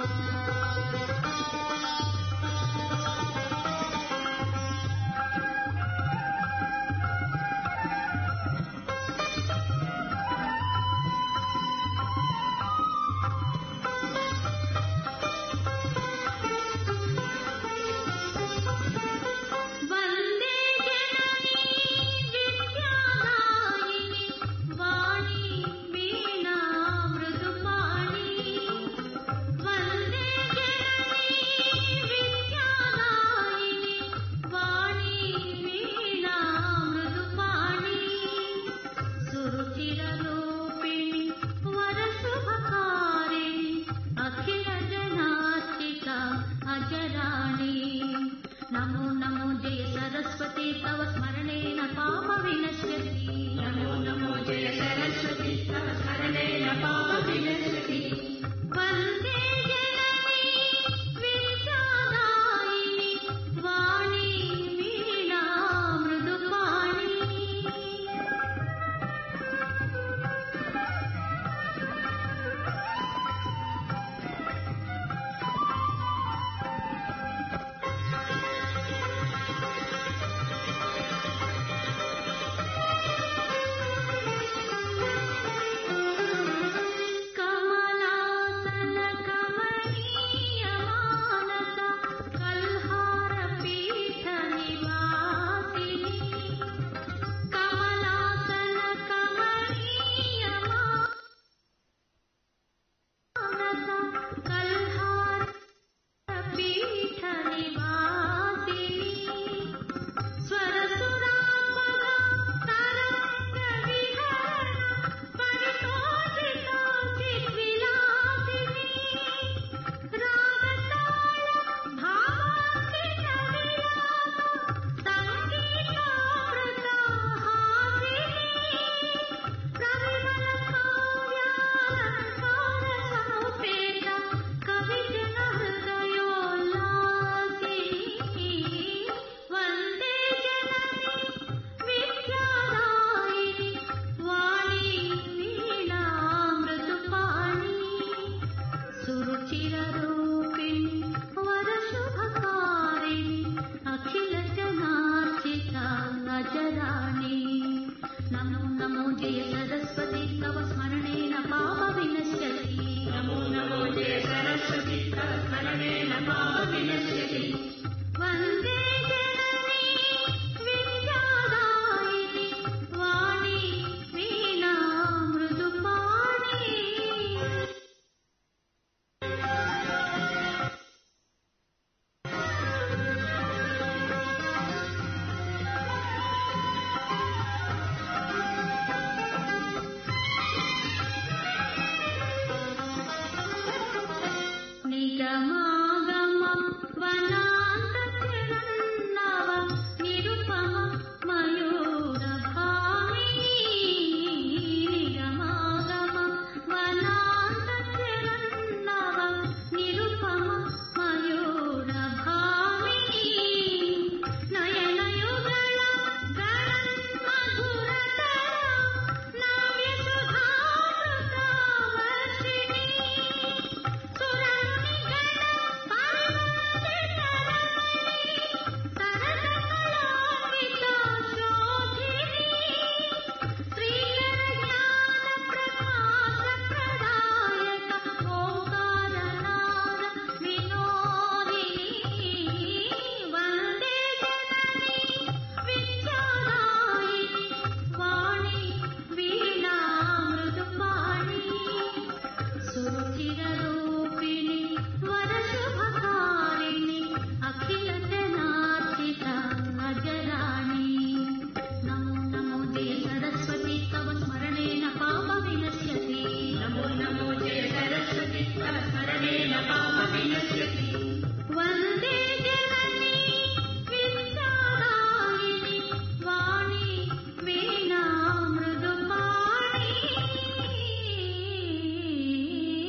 नमो नमो जय सरस्वती तव स्मरणेन पाप विनश्यति। नमो नमो जय सरस्वती तव स्मरणेन पाप विनश्यति। वन्दे जननी विद्यादायिनी वाणी वीणा मृदुपाणि। नमो नमो जय सरस्वती तव स्मरणेन पाप विनश्यति। नमो नमो जय सरस्वती तव स्मरणेन पाप विनश्यति। वन्दे जननी विद्यादायिनी वाणी वीणा मृदुपाणि। निगमागमं वनान्तरन्नव निरुपमं मयूरभामिनी। निगमागमं वनान्तरन्नव निरुपमं मयूरभामिनी। नयनयुगल गणन्मधुरतर नाव्यसुधामृतवर्षिणी। सुरुचिररूपिणी वरशुभकारिणि अखिलजनार्चिता अजराणि। नमो नमो जय सरस्वती तव स्मरणेन पाप विनश्यति। नमो नमो जय सरस्वती तव स्मरणेन पाप विनश्यति।